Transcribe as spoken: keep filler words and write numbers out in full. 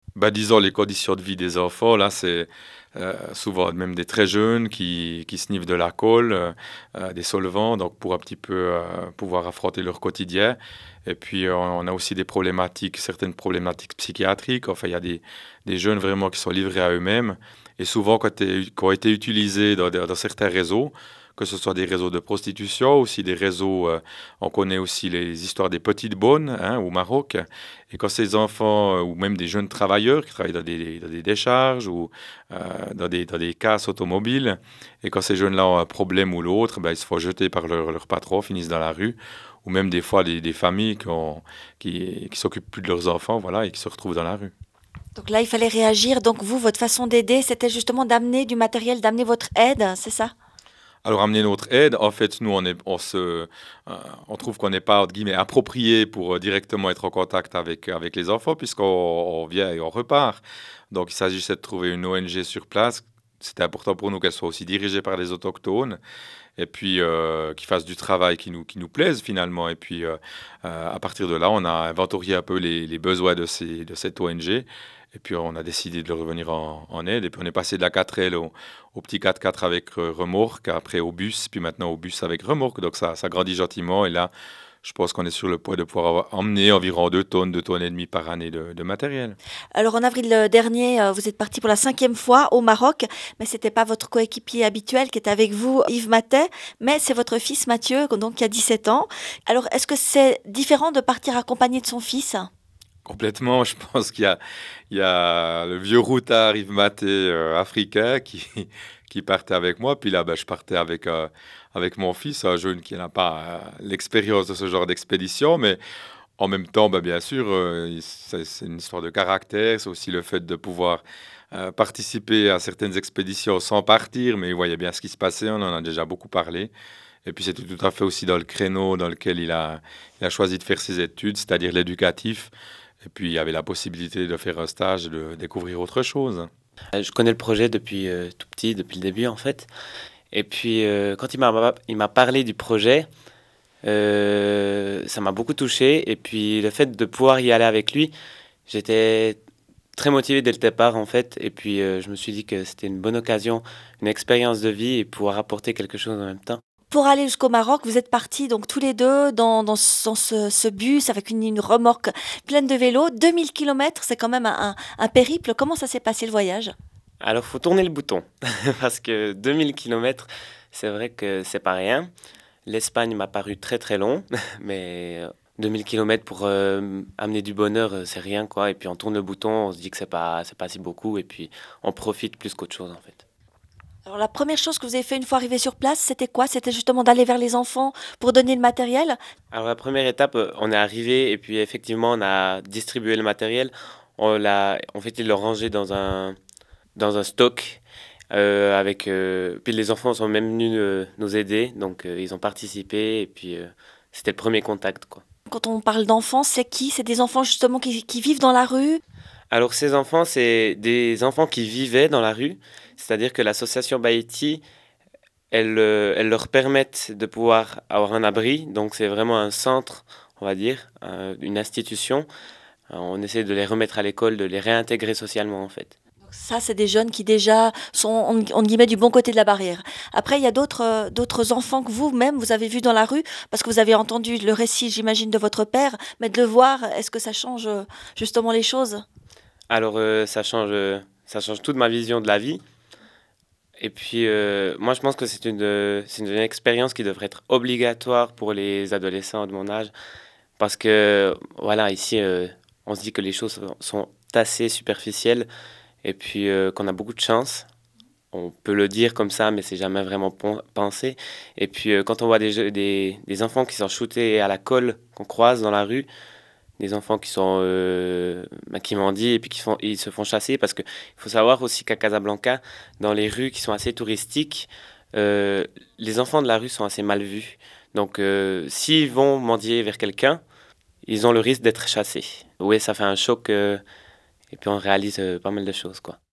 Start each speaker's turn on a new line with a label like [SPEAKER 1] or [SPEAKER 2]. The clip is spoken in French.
[SPEAKER 1] Bah, disons les conditions de vie des enfants, là, c'est euh, souvent même des très jeunes qui, qui sniffent de la colle, euh, euh, des solvants, donc pour un petit peu euh, pouvoir affronter leur quotidien. Et puis, euh, on a aussi des problématiques, certaines problématiques psychiatriques. Enfin, il y a des, des jeunes vraiment qui sont livrés à eux-mêmes et souvent qui ont été, qui ont été utilisés dans, des- dans certains réseaux, que ce soit des réseaux de prostitution, aussi des réseaux, euh, on connaît aussi les histoires des petites bonnes hein, au Maroc. Et quand ces enfants, euh, ou même des jeunes travailleurs qui travaillent dans des, dans des décharges ou euh, dans des, dans des casses automobiles, et quand ces jeunes-là ont un problème ou l'autre, ben, ils se font jeter par leur, leur patron, finissent dans la rue, ou même des fois des, des familles qui, ont, qui, qui s'occupent plus de leurs enfants, voilà, et qui se retrouvent dans la rue.
[SPEAKER 2] Donc là, il fallait réagir. Donc vous, votre façon d'aider, c'était justement d'amener du matériel, d'amener votre aide, c'est ça?
[SPEAKER 1] Alors, amener notre aide, en fait, nous, on, est, on, se, euh, on trouve qu'on n'est pas, entre guillemets, approprié pour euh, directement être en contact avec, avec les enfants, puisqu'on on vient et on repart. Donc, il s'agissait de trouver une O N G sur place. C'était important pour nous qu'elle soit aussi dirigée par les autochtones et puis euh, qui fasse du travail qui nous, qui nous plaise finalement. Et puis, euh, euh, à partir de là, on a inventorié un peu les, les besoins de, ces, de cette O N G. Et puis, on a décidé de leur revenir en, en aide. Et puis, on est passé de la quatre L au, au petit quatre-quatre avec euh, remorque, après au bus, puis maintenant au bus avec remorque. Donc, ça, ça grandit gentiment. Et là, je pense qu'on est sur le point de pouvoir avoir- emmener environ deux tonnes, deux tonnes et demie par année de, de matériel.
[SPEAKER 2] Alors en avril euh, dernier, euh, vous êtes parti pour la cinquième fois au Maroc, mais c'était pas votre coéquipier habituel qui était avec vous, Yves Matet, mais c'est votre fils Mathieu, donc qui a dix-sept ans. Alors est-ce que c'est différent de partir accompagné de son fils?
[SPEAKER 1] Complètement, je pense qu'il y a, il y a le vieux routard Yves Maté euh, africain qui, qui partait avec moi. Puis là, ben, je partais avec, euh, avec mon fils, un jeune qui n'a pas euh, l'expérience de ce genre d'expédition. Mais en même temps, ben, bien sûr, euh, il- c'est c'est une histoire de caractère. C'est aussi le fait de pouvoir euh, participer à certaines expéditions sans partir. Mais il voyait bien ce qui se passait, on en a déjà beaucoup parlé. Et puis c'était tout à fait aussi dans le créneau dans lequel il a, il a choisi de faire ses études, c'est-à-dire l'éducatif. Et puis il y avait la possibilité de faire un stage, de découvrir autre chose.
[SPEAKER 3] Euh, Je connais le projet depuis euh, tout petit, depuis le début en fait. Et puis euh, quand il m'a il m'a parlé du projet, euh, ça m'a beaucoup touché. Et puis le fait de pouvoir y aller avec lui, j'étais très motivé dès le départ en fait. Et puis euh, je me suis dit que c'était une bonne occasion, une expérience de vie et pouvoir apporter quelque chose en même temps.
[SPEAKER 2] Pour aller jusqu'au Maroc, vous êtes partis donc tous les deux dans, dans, ce, dans ce- ce bus avec une, une remorque pleine de vélos. deux mille kilomètres, c'est quand même un, un- un périple. Comment ça s'est passé le voyage?
[SPEAKER 3] Alors faut tourner le bouton parce que deux mille kilomètres, c'est vrai que c'est pas rien. L'Espagne m'a paru très très long, mais euh, deux mille kilomètres pour euh, amener du bonheur, euh, c'est rien quoi. Et puis on tourne le bouton, on se dit que c'est pas, c'est pas si beaucoup, et puis on profite plus qu'autre chose en fait.
[SPEAKER 2] Alors la première chose que vous avez fait une fois arrivé sur place, c'était quoi? C'était justement d'aller vers les enfants pour donner le matériel?
[SPEAKER 3] Alors la première étape, euh, on est arrivé et puis effectivement on a distribué le matériel. On l'a, en fait, ils l'ont rangé dans un, dans un stock. Euh, avec, euh, puis les enfants sont même venus euh, nous aider, donc euh, ils ont participé et puis euh, c'était le premier contact quoi.
[SPEAKER 2] Quand on parle d'enfants, c'est qui? C'est des enfants justement qui, qui vivent dans la rue?
[SPEAKER 3] Alors ces enfants, c'est des enfants qui vivaient dans la rue, c'est-à-dire que l'association Baïti, elle, euh, elle leur permettent de pouvoir avoir un abri, donc c'est vraiment un centre, on va dire, euh, une institution. Euh, on essaie de les remettre à l'école, de les réintégrer socialement en fait.
[SPEAKER 2] Ça, c'est des jeunes qui déjà sont, on, on guillemets, du bon côté de la barrière. Après, il y a d'autres, euh, d'autres enfants que vous-même, vous avez vus dans la rue, parce que vous avez entendu le récit, j'imagine, de votre père, mais de le voir, est-ce que ça change euh, justement les choses?
[SPEAKER 3] Alors euh, ça change, euh, ça change toute ma vision de la vie. Et puis euh, moi je pense que c'est une, euh, c'est une expérience qui devrait être obligatoire pour les adolescents de mon âge. Parce que, voilà, ici, euh, on se dit que les choses sont sont assez superficielles et puis euh, qu'on a beaucoup de chance. On peut le dire comme ça, mais c'est jamais vraiment pon- pensé. Et puis euh, quand on voit des, jeux- des, des enfants qui sont shootés à la colle, qu'on croise dans la rue, des enfants qui sont euh, bah, qui mendient et puis qui font, ils se font chasser parce que il faut savoir aussi qu'à Casablanca, dans les rues qui sont assez touristiques, euh, les enfants de la rue sont assez mal vus. Donc euh, s'ils vont mendier vers quelqu'un, ils ont le risque d'être chassés. Oui, ça fait un choc euh, et puis on réalise euh, pas mal de choses, quoi.